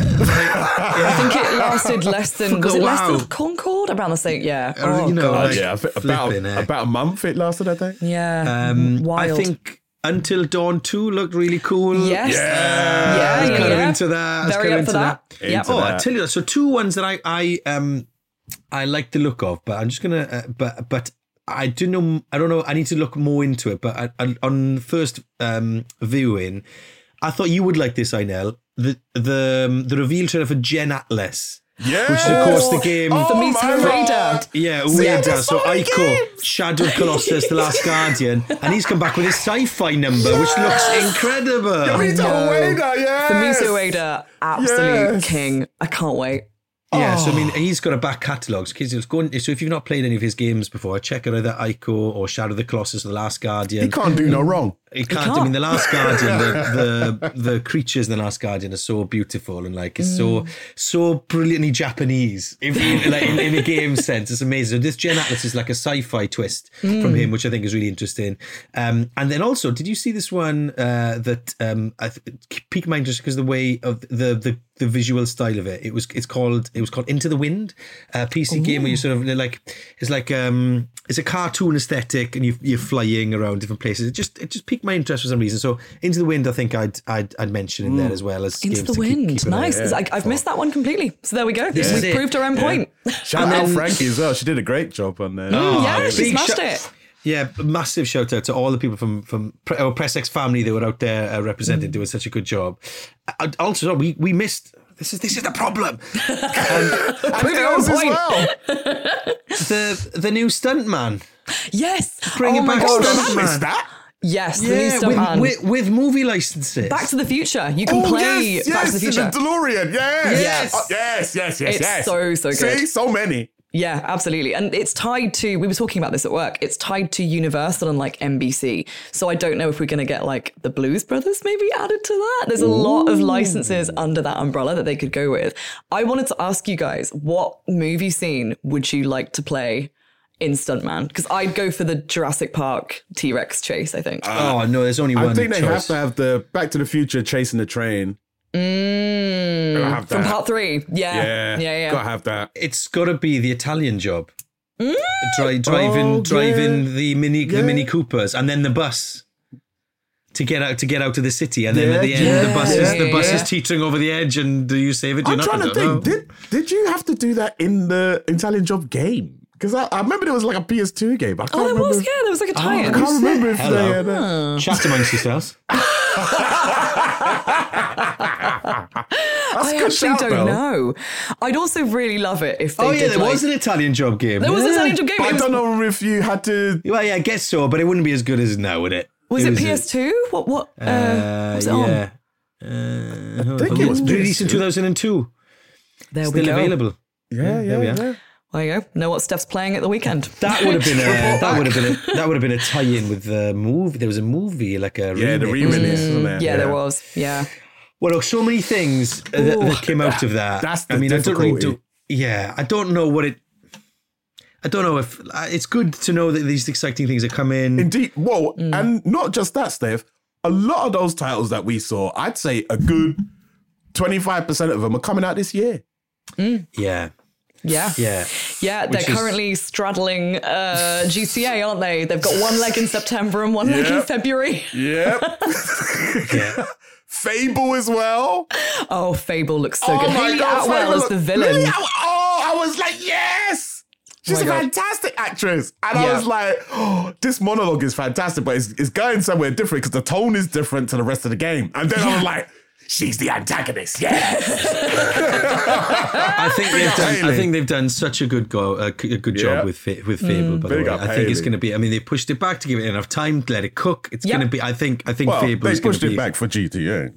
I think it lasted less than, was it less Wow. than Concord? Around the same, yeah. Uh, Oh, you know, God. like- yeah, about, flipping heck. about a month it lasted, I think. Yeah. Um, Wild. I think Until Dawn two looked really cool. Yes. Yeah. Yeah, I was yeah, kind of yeah. into that. I was Very kind of up into for that. that. Yep. Into Oh, I that. tell you, so two ones that I I um I like the look of, but I'm just gonna uh, but but I do know I don't know I need to look more into it. But I, I, on first um viewing, I thought you would like this, Einel. The the um, the reveal trailer for Gen Atlas. Yeah. Which is, of course, the game. Oh, The Meteor my Raider. God. Yeah, Yeah, Ueda. there's So so many Ico, games. Shadow of Colossus, The Last Guardian, and he's come back with his sci-fi number, which looks incredible. Yomito know. Ueda, yes. The Miso Ueda, absolute Yes. king. I can't wait. Yeah, so I Oh. mean, he's got a back catalogue. So he's going- so if you've not played any of his games before, check out either Ico or Shadow of the Colossus or The Last Guardian. He can't do no wrong. You can't. can't. I mean, The Last Guardian, the, the the creatures in The Last Guardian are so beautiful and like it's mm. so so brilliantly Japanese. If you, like, in, in a game sense, it's amazing. So this Gen Atlas is like a sci-fi twist mm. from him, which I think is really interesting. Um, and then also, did you see this one uh, that um, I th- piqued my interest because the way of the the the visual style of it? It was it's called it was called Into the Wind, a P C Ooh. game where you sort of like it's like um it's a cartoon aesthetic and you you're flying around different places. It just it just piqued my interest for some reason. So Into the Wind, I think I'd I'd, I'd mention in mm. there as well as Into games the to Wind. Keep, keep nice. Yeah. I, I've missed that one completely. So there we go. This We've is proved our own yeah. point. Shout out Frankie as well. She did a great job on there. Mm, yeah, she big smashed sh- it. Yeah, massive shout out to all the people from from our PressX family that were out there uh, represented, mm. doing such a good job. Uh, also, we we missed. This is this is the problem. um, Prove your own point. Well. the the new stuntman. Yes, bringing oh back stuntman. that. Yes, the yeah, new stuntman with, with, with movie licenses. Back to the Future. You can oh, play yes, Back yes, to the Future. The DeLorean. Yes, yes, oh, yes, yes, yes. It's yes. so so good. See, so many. Yeah, absolutely. And it's tied to, we were talking about this at work, it's tied to Universal and like N B C. So I don't know if we're going to get like the Blues Brothers maybe added to that. There's a Ooh. lot of licenses under that umbrella that they could go with. I wanted to ask you guys, what movie scene would you like to play in Stuntman? Because I'd go for the Jurassic Park T-Rex chase, I think. Uh, oh, no, there's only one I think they choice. have to have the Back to the Future chasing the train. Mm, from part three. Yeah. Yeah. Yeah. Yeah. Gotta have that. It's got to be the Italian Job. Mm. Dri- driving, oh, driving yeah. the mini, yeah. the Mini Coopers, and then the bus to get out to get out of the city, and then yeah, at the end, yeah, the bus is yeah, the bus yeah. is teetering over the edge, and do you save it? Do I'm you trying not? to think. Know. Did did you have to do that in the Italian Job game? Because I, I remember there was like a P S two game. I can't Oh, there remember. was. Yeah, there was like a tie-in. I can't remember if Hello. they had a... Chat amongst yourselves. I actually shout, don't though. know. I'd also really love it if they Oh yeah, did there like, was an Italian Job game. There was an Yeah. Italian Job game. But It I was- don't know if you had to... Well, yeah, I guess so, but it wouldn't be as good as now, would it? Was it, was P a- S two? What? What? Uh, Uh, was it on? yeah. Uh, think it was released in P S two. two thousand two. There Still we go. available. Yeah, yeah, there we are. yeah. There you go. Know what Steph's playing at the weekend. That would have been a that would have been a that would have been a tie-in with the movie. There was a movie like a Yeah, the remake, wasn't re-release, it? isn't there? Yeah, there was. Yeah. Well, look, so many things uh, that, that came out of that. That's the I mean, I don't really difficulty. do. Yeah, I don't know what it. I don't know if uh, it's good to know that these exciting things are coming. Indeed. Well, and not just that, Steph. A lot of those titles that we saw, I'd say a good twenty-five percent of them are coming out this year. Yeah, Yeah. yeah. Yeah, they're Which is- currently straddling uh, G T A, aren't they? They've got one leg in September and one leg in Yep. February. Yep. Yeah. Fable as well. Oh, Fable looks so oh good. my Haley God, Atwell Fable as look- the villain. Lily At- oh, I was like, yes. She's Oh a my God. fantastic actress. And I Yeah. was like, oh, this monologue is fantastic, but it's, it's going somewhere different because the tone is different to the rest of the game. And then I was like, she's the antagonist. Yes. I think they've done. I Haley. think they've done such a good go, a, c- a good job Yeah. with Fa- with Fable. by the Big way, up I think it's Haley. going to be. I mean, they pushed it back to give it enough time to let it cook. It's Yep. going to be. I think. I think Well, Fable they is going pushed to be. it back for G T A.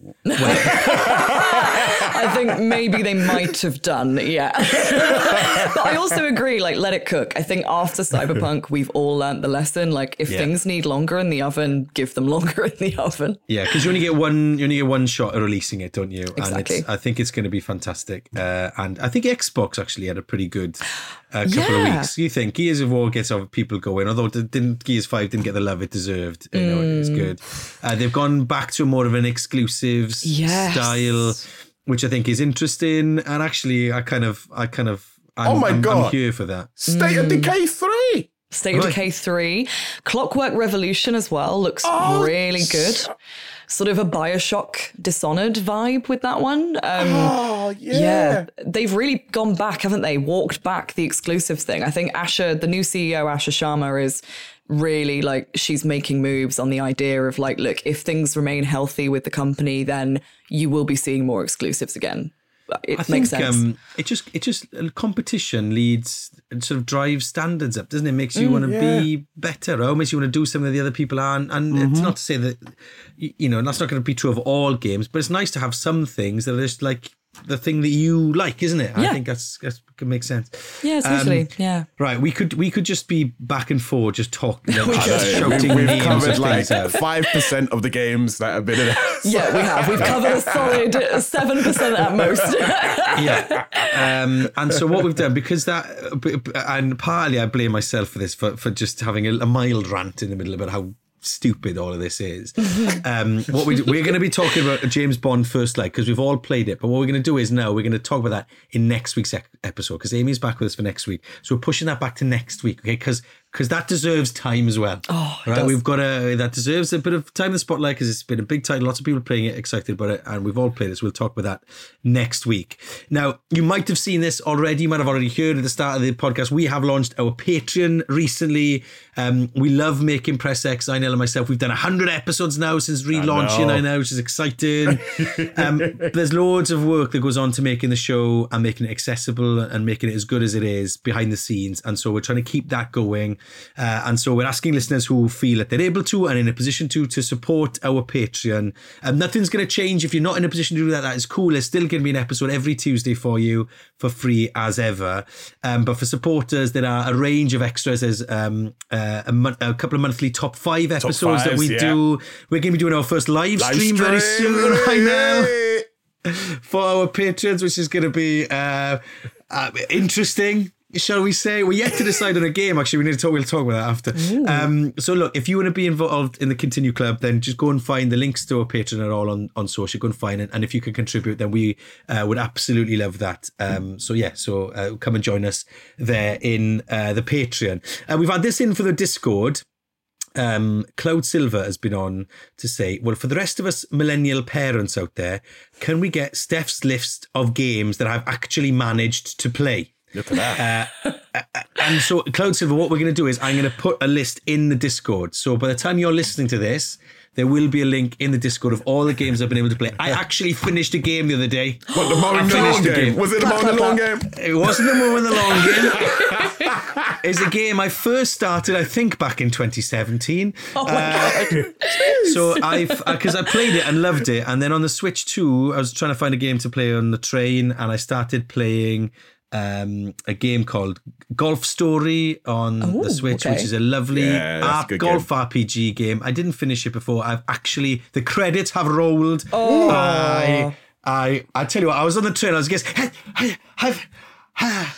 I think maybe they might have done, yeah. But I also agree, like, let it cook. I think after Cyberpunk, we've all learnt the lesson. Like, if Yeah. things need longer in the oven, give them longer in the oven. Yeah, because you only get one. You only get one shot at releasing it, don't you? Exactly. And it's, I think it's going to be fantastic. Uh, and I think Xbox actually had a pretty good uh, couple Yeah. of weeks. You think Gears of War gets other people going, although it didn't Gears Five didn't get the love it deserved. You know, it was Mm. good. Uh, they've gone back to more of an exclusives Yes. style, which I think is interesting. And actually, I kind of, I kind of, I'm, Oh my I'm, God. I'm here for that. State of Decay three. State of Right. Decay three. Clockwork Revolution as well looks Oh, really good. Sort of a Bioshock Dishonored vibe with that one. Um, Oh, yeah. Yeah, they've really gone back, haven't they? Walked back the exclusives thing. I think Asher, the new C E O, Asher Sharma, is really like, she's making moves on the idea of like, look, if things remain healthy with the company, then you will be seeing more exclusives again. It I makes think sense. um, it just it just competition leads and sort of drives standards up, doesn't it? Makes you want to yeah. be better, or makes you want to do something that the other people aren't. And it's not to say that y- you know that's not going to be true of all games, but it's nice to have some things that are just like the thing that you like, isn't it? Yeah. I think that's, that's can make sense. Yeah, totally. Yeah. Right, we could we could just be back and forth, just talking, you know, We could. just shouting We've names covered of like things out. five percent of the games that have been in. Yeah, we have. We've covered a solid seven percent at most. Yeah, um, and so what we've done, because that, and partly I blame myself for this, for for just having a, a mild rant in the middle about how stupid all of this is. Um, what we do, we're going to be talking about James Bond First Light because we've all played it. But what we're going to do is now we're going to talk about that in next week's ec- episode because Amy's back with us for next week. So we're pushing that back to next week, okay? Because because that deserves time as well. Oh, it right. does. We've got a that deserves a bit of time in the spotlight because it's been a big title. Lots of people playing it, excited about it, and we've all played it. So we'll talk about that next week. Now you might have seen this already. You might have already heard at the start of the podcast. We have launched our Patreon recently. Um, we love making Press X. I know myself. We've done a hundred episodes now since relaunching. I know, I know which is exciting. um, there's loads of work that goes on to making the show and making it accessible and making it as good as it is behind the scenes. And so we're trying to keep that going. Uh, and so we're asking listeners who feel that they're able to and in a position to to support our Patreon. Um, nothing's going to change if you're not in a position to do that. That is cool. There's still going to be an episode every Tuesday for you for free as ever. Um, but for supporters, there are a range of extras. There's um, uh, a, mon- a couple of monthly top five episodes top fives, that we yeah. do. We're going to be doing our first live, live stream, stream very soon right now for our patrons, which is going to be uh, uh, interesting. Shall we say? We're yet to decide on a game. Actually, we need to talk. We'll talk about that after. Um, so, look, if you want to be involved in the Continue Club, then just go and find the links to our Patreon are all on on social. Go and find it, and if you can contribute, then we uh, would absolutely love that. Um, so yeah, so uh, come and join us there in uh, the Patreon. Uh, we've had this in for the Discord. Um, Cloud Silver has been on to say, well, for the rest of us millennial parents out there, can we get Steph's list of games that I've actually managed to play? Look at that. Uh, and so, Cloud Silver, what we're going to do is I'm going to put a list in the Discord. So by the time you're listening to this, there will be a link in the Discord of all the games I've been able to play. I actually finished a game the other day. What, the Mowing the Long game? game? Was it the Mowing the Long game? It wasn't the Mowing the Long game. It's a game I first started, I think, back in twenty seventeen. Oh my uh, God. So I've, because I played it and loved it. And then on the Switch too, I was trying to find a game to play on the train and I started playing Um, a game called Golf Story on Ooh, the Switch, okay. which is a lovely yeah, art, golf game. R P G game. I didn't finish it before. I've actually, the credits have rolled. Oh. I, I, I tell you what, I was on the train. I was guessing, hey, hey, I've, oh.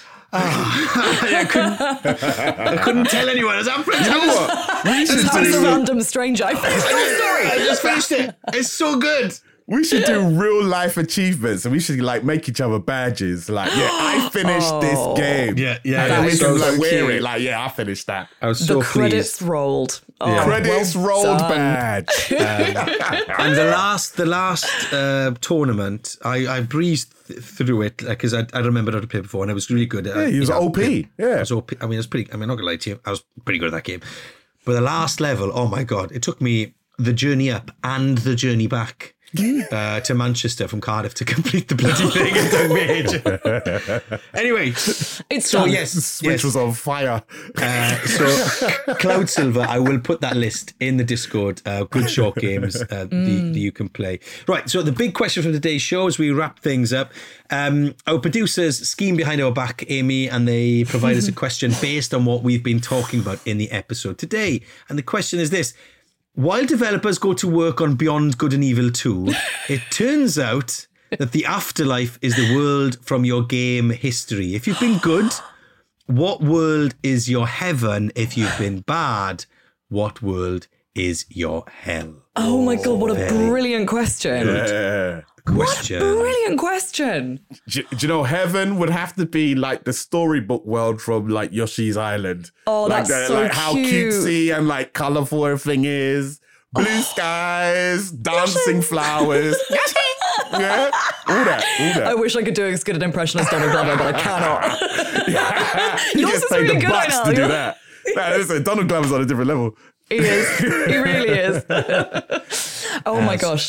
I, couldn't, I couldn't tell anyone. I was up for it. You know what? We should do a random stranger. I finished Golf Story. I just finished it. It's so good. We should do real life achievements and we should like make each other badges. Like, yeah, I finished oh. this game. Yeah, yeah. And then we so can like so wear cute. it. Like, yeah, I finished that. I was so the credits pleased. rolled. Oh, Yeah. Credits well rolled done. badge. Um, and the last, the last uh, tournament, I, I breezed th- through it because I, I remembered how to play before, and it was really good. Yeah, he was you know, O P. Yeah, I was O P. I mean, I was pretty. I mean, I'm not gonna lie to you, I was pretty good at that game. But the last level, oh my god, it took me the journey up and the journey back. Uh, to Manchester from Cardiff to complete the bloody thing. It took me ages. Anyway, It's so done. yes, the Switch yes. was on fire. Uh, so Cloud Silver, I will put that list in the Discord. Uh, good short games uh, mm. the, the you can play. Right, so the big question from today's show as we wrap things up. Um, our producers scheme behind our back, Amy, and they provide us a question based on what we've been talking about in the episode today. And the question is this. While developers go to work on Beyond Good and Evil two, it turns out that the afterlife is the world from your game history. If you've been good, what world is your heaven? If you've been bad, what world is your hell? Oh my God, what a Very brilliant question. Yeah. Question. What a brilliant question. Do, do you know, heaven would have to be like the storybook world from like Yoshi's Island. Oh, like that's the, so like how cute. cutesy and like colourful everything is. Blue oh. skies, dancing flowers. Yeah, all that, all that. I wish I could do as good an impression as Donald Glover, but I cannot. Yeah. You Yours just is paid really the good, I bucks know. to do that. Nah, listen, Donald Glover's on a different level. He is. He really is. Oh my gosh.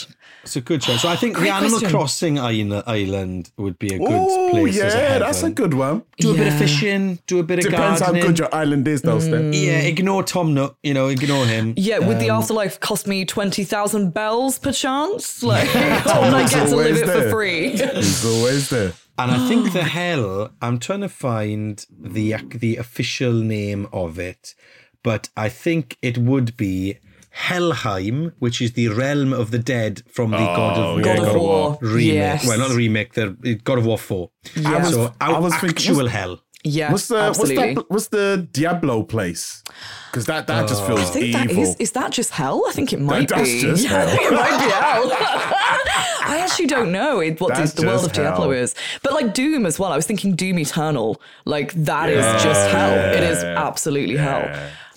It's a good choice. So I think Great the Animal question. Crossing island, island would be a good Oh, place. as a yeah, that's a heaven. good one. Do a bit of Yeah. fishing, do a bit of Depends gardening. how good your island is, though, Steph. Yeah, ignore Tom Nook, you know, ignore him. Yeah, would the Um, afterlife cost me twenty thousand bells per chance? Like, or would I get to live always it for there. free? It's always there. And I think the hell, I'm trying to find the the official name of it, but I think it would be Helheim, which is the realm of the dead from the God of, yeah, God of War. remake. Yes. Well, not the remake, the God of War four. Yeah. So I out, was thinking- actual what's- hell. Yeah, What's the absolutely. what's that? What's the Diablo place? Because that that just feels I think that evil. is, is that just hell? I think it might that's be. just yeah, I hell. think it might be hell. I actually don't know it- what That's the, the world of just Diablo hell. is. But like Doom as well. I was thinking Doom Eternal. Like that is just hell. It is absolutely hell.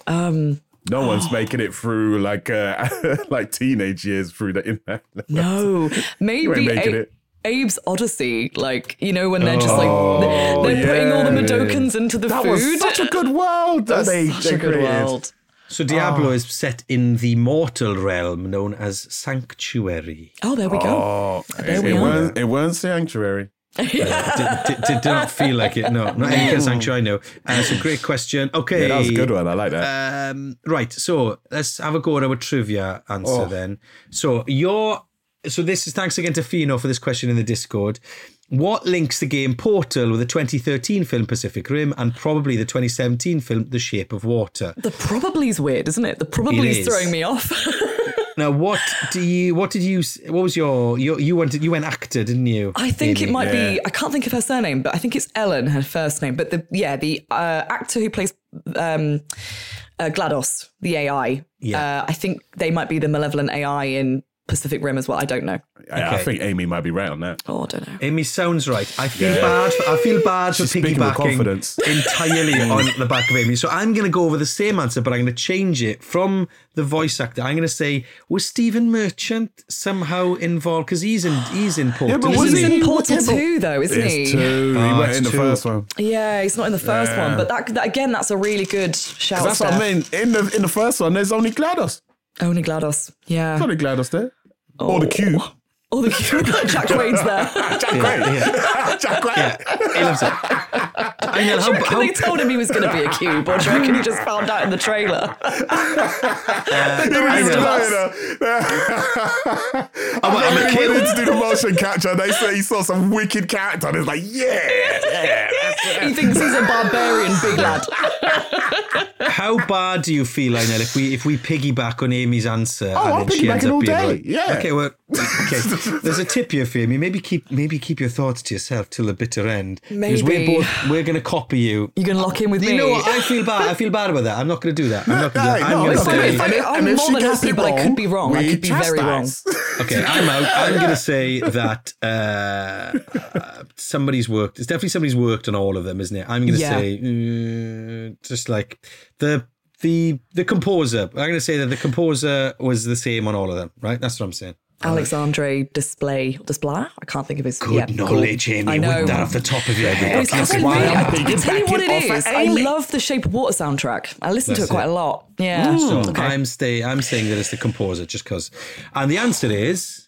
No one's making it through like uh, like teenage years through the internet. No, You maybe ain't making A- it. Abe's Odyssey. Like, you know, when they're just like, they're, they're yeah. putting all the Madokans into the That food. was such a good world that That's they, such they a good created. world. So Diablo is set in the mortal realm known as Sanctuary. Oh, there we go. Oh, There it, we it are. weren't it weren't Sanctuary. did, did, did not feel like it. No, not any kind of Sanctuary. No. Uh, it's a great question. Okay, Yeah, that was a good one. I like that. Um, right, so let's have a go at our trivia answer Oh. then. So your, so this is thanks again to Fino for this question in the Discord. What links the game Portal with the twenty thirteen film Pacific Rim and probably the twenty seventeen film The Shape of Water? The probably's weird, isn't it? The probably's is. throwing me off. Now, what do you? What did you? What was your? You, you went. You went actor, didn't you? I think Amy? it might Yeah. be. I can't think of her surname, but I think it's Ellen, her first name. But the yeah, the uh, actor who plays um, uh, GLaDOS, the A I. Yeah. Uh, I think they might be the malevolent A I in Pacific Rim as well. I don't know. I, I okay. think Amy might be right on that. Oh, I don't know. Amy sounds right. I feel Yeah. bad. For, I feel bad for She's speaking with piggybacking confidence. entirely on the back of Amy. So I'm going to go over the same answer, but I'm going to change it from the voice actor. I'm going to say, was Stephen Merchant somehow involved? Because he's in he's in Portal. but isn't wasn't He's he? in he- Portal yeah, but- two, though, isn't he? It's two. Oh, he went it's in the two. first one. Yeah, he's not in the first Yeah. one, but that, that again, that's a really good shout. That's what I Steph. mean. In the in the first one, there's only GLaDOS. Only GLaDOS. Yeah. There's only GLaDOS there. Or the Cube. Oh, the Jack Quaid's there. Jack Quaid. Jack Quaid. He loves it. I know, Do you how, reckon how, they told him he was going to be a cube, or do you reckon he just found out in the trailer? The rest of us. I'm a When he kid. went in to do the motion capture, they say he saw some wicked character, and it's like, yeah, yeah. He thinks he's a barbarian big lad. how bad do you feel, Lionel, if we if we piggyback on Amy's answer? Oh, and I'm then she ends piggybacking up all being day. right? Yeah. Okay, well, okay. There's a tip here for Amy. Maybe keep maybe keep your thoughts to yourself till the bitter end. Because we're Maybe. both we're going to copy you. You going to lock in with me? You know what? I feel bad. I feel bad about that. I'm not going to do that. I'm not going to do that. No, I'm no, going to it's fine, say. if I- And I'm if more she than gets happy, it but I could be wrong. I we could be very wrong. chastise. Okay, I'm out. I'm going to say that uh, uh, somebody's worked. It's definitely somebody's worked on all of them, isn't it? I'm going to Yeah. say uh, just like the the the composer. I'm going to say that the composer was the same on all of them. Right? That's what I'm saying. Alexandre Display. Display? I can't think of his Good yeah, knowledge, cool. Amy. I know. With that off the top of your head. Well, it's- That's I, why really, I'm I, I tell you what it piggybacking is. off I Amy. love the Shape of Water soundtrack. I listen to That's it quite it. a lot. Yeah. So Okay. I'm stay. I'm saying that it's the composer just because. And the answer is.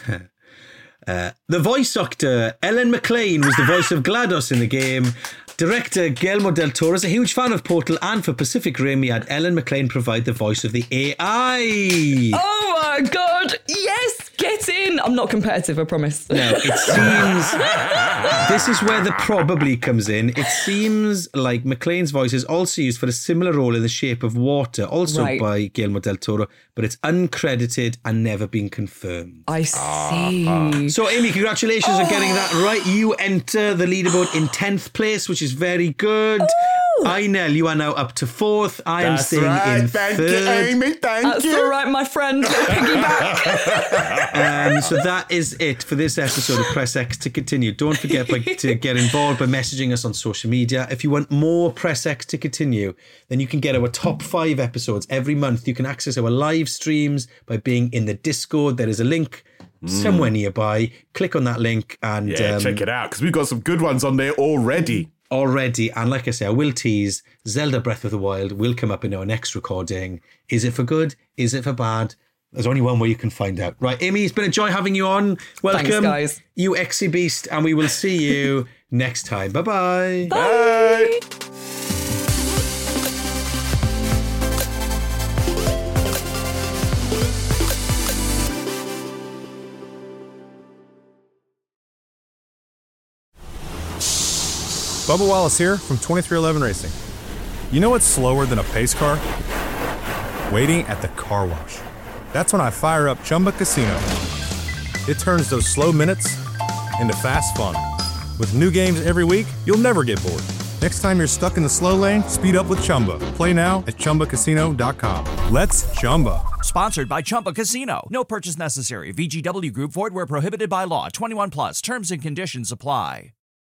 Uh, the voice actor Ellen McLean was the voice of GLaDOS in the game. Director Guillermo del Toro is a huge fan of Portal, and for Pacific Rim, he had Ellen McLean provide the voice of the A I. Oh my God. Yes. Get in. I'm not competitive, I promise. Now, it seems this is where the probably comes in. It seems like McLean's voice is also used for a similar role in The Shape of Water, also Right. by Guillermo del Toro, but it's uncredited and never been confirmed. I see. So, Amy, congratulations on getting that right. You enter the leaderboard in tenth place, which is very good. Einel, you are now up to fourth. I am That's staying right. in Thank third. you, Amy. Thank That's you. all right, my friend. Little piggyback. Um, so that is it for this episode of Press X to continue. Don't forget by, to get involved by messaging us on social media. If you want more Press X to continue, then you can get our top five episodes every month. You can access our live streams by being in the Discord. There is a link somewhere nearby. Click on that link and Yeah, um, check it out because we've got some good ones on there already. already. And like I say, I will tease Zelda Breath of the Wild will come up in our next recording. Is it for good? Is it for bad? There's only one way you can find out. Right, Amy, it's been a joy having you on. Welcome, Thanks, guys. you Exy Beast, and we will see you next time. Bye-bye. Bye. Bubba Wallace here from twenty-three eleven Racing. You know what's slower than a pace car? Waiting at the car wash. That's when I fire up Chumba Casino. It turns those slow minutes into fast fun. With new games every week, you'll never get bored. Next time you're stuck in the slow lane, speed up with Chumba. Play now at Chumba Casino dot com. Let's Chumba. Sponsored by Chumba Casino. No purchase necessary. V G W Group. Void where prohibited by law. twenty-one plus. Terms and conditions apply.